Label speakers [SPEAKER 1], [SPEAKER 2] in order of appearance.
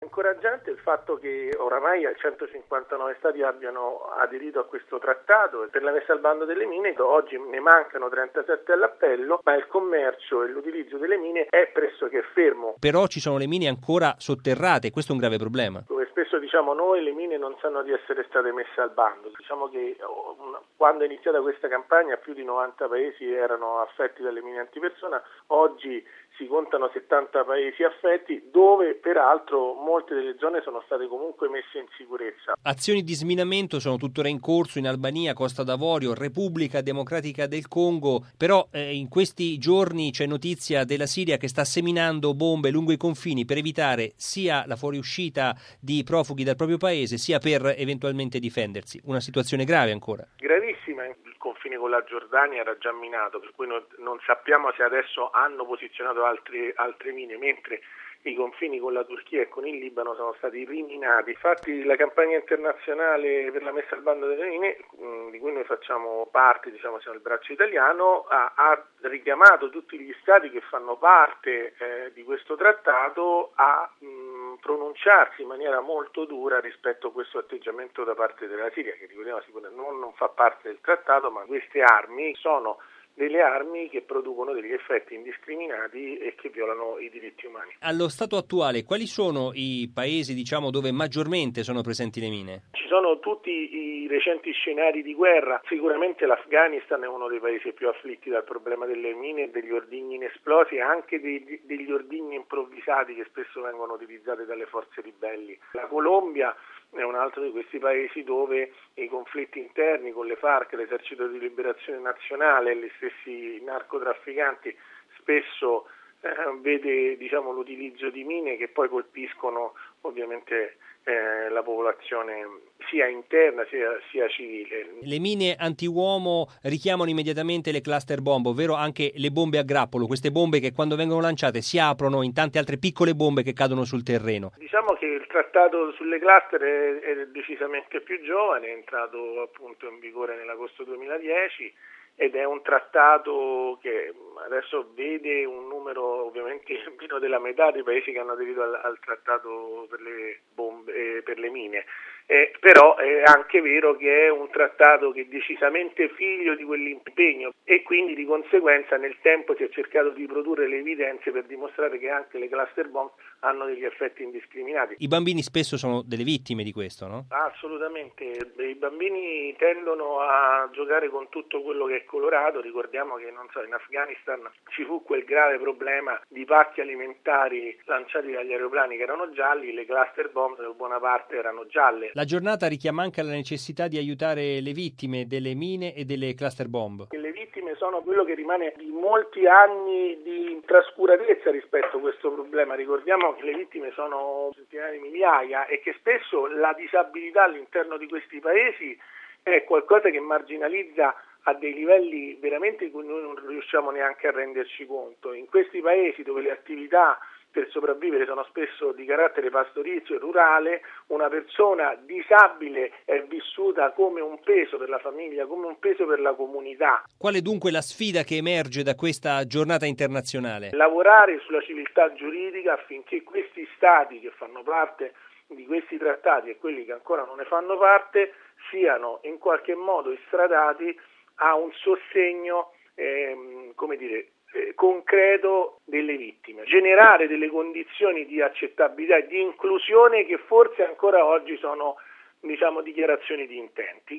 [SPEAKER 1] Incoraggiante il fatto che oramai 159 Stati abbiano aderito a questo trattato per la messa al bando delle mine. Oggi ne mancano 37 all'appello, ma il commercio e l'utilizzo delle mine è pressoché fermo.
[SPEAKER 2] Però ci sono le mine ancora sotterrate, questo è un grave problema.
[SPEAKER 1] Dove spesso diciamo noi le mine non sanno di essere state messe al bando. Diciamo che quando è iniziata questa campagna più di 90 paesi erano affetti dalle mine antipersona, oggi si contano 70 paesi affetti, dove peraltro molte delle zone sono state comunque messe in sicurezza.
[SPEAKER 2] Azioni di sminamento sono tuttora in corso in Albania, Costa d'Avorio, Repubblica Democratica del Congo, però in questi giorni c'è notizia della Siria che sta seminando bombe lungo i confini per evitare sia la fuoriuscita di profughi dal proprio paese, sia per eventualmente difendersi. Una situazione grave ancora.
[SPEAKER 1] Gravissima. Il confine con la Giordania era già minato, per cui non sappiamo se adesso hanno posizionato altre mine, mentre i confini con la Turchia e con il Libano sono stati riminati. Infatti la campagna internazionale per la messa al bando delle mine, di cui noi facciamo parte, siamo il braccio italiano, ha richiamato tutti gli stati che fanno parte di questo trattato a pronunciarsi in maniera molto dura rispetto a questo atteggiamento da parte della Siria, che ricordiamo non fa parte del trattato, ma queste armi sono delle armi che producono degli effetti indiscriminati e che violano i diritti umani.
[SPEAKER 2] Allo stato attuale, quali sono i paesi, dove maggiormente sono presenti le mine?
[SPEAKER 1] Ci sono tutti i recenti scenari di guerra. Sicuramente l'Afghanistan è uno dei paesi più afflitti dal problema delle mine e degli ordigni inesplosi e anche degli ordigni improvvisati che spesso vengono utilizzati dalle forze ribelli. La Colombia è un altro di questi paesi dove i conflitti interni con le FARC, l'Esercito di Liberazione Nazionale e gli stessi narcotrafficanti spesso vede l'utilizzo di mine che poi colpiscono ovviamente la popolazione sia interna sia civile.
[SPEAKER 2] Le mine antiuomo richiamano immediatamente le cluster bomb, ovvero anche le bombe a grappolo, queste bombe che quando vengono lanciate si aprono in tante altre piccole bombe che cadono sul terreno.
[SPEAKER 1] Diciamo che il trattato sulle cluster è decisamente più giovane, è entrato appunto in vigore nell'agosto 2010 ed è un trattato che adesso vede un numero ovviamente meno della metà dei paesi che hanno aderito al trattato per le bombe, per le mine. Però è anche vero che è un trattato che è decisamente figlio di quell'impegno e quindi di conseguenza nel tempo si è cercato di produrre le evidenze per dimostrare che anche le cluster bomb hanno degli effetti indiscriminati.
[SPEAKER 2] I bambini spesso sono delle vittime di questo, no?
[SPEAKER 1] Assolutamente, i bambini tendono a giocare con tutto quello che è colorato. Ricordiamo che in Afghanistan ci fu quel grave problema di pacchi alimentari lanciati dagli aeroplani che erano gialli, le cluster bomb per buona parte erano gialle.
[SPEAKER 2] La giornata richiama anche la necessità di aiutare le vittime delle mine e delle cluster bomb.
[SPEAKER 1] Le vittime sono quello che rimane di molti anni di trascuratezza rispetto a questo problema. Ricordiamo che le vittime sono centinaia di migliaia e che spesso la disabilità all'interno di questi paesi è qualcosa che marginalizza a dei livelli veramente in cui noi non riusciamo neanche a renderci conto. In questi paesi dove le attività per sopravvivere sono spesso di carattere pastorizio e rurale, una persona disabile è vissuta come un peso per la famiglia, come un peso per la comunità.
[SPEAKER 2] Qual è dunque la sfida che emerge da questa giornata internazionale?
[SPEAKER 1] Lavorare sulla civiltà giuridica affinché questi stati che fanno parte di questi trattati e quelli che ancora non ne fanno parte siano in qualche modo estradati a un sostegno concreto delle vittime, generare delle condizioni di accettabilità e di inclusione che forse ancora oggi sono dichiarazioni di intenti.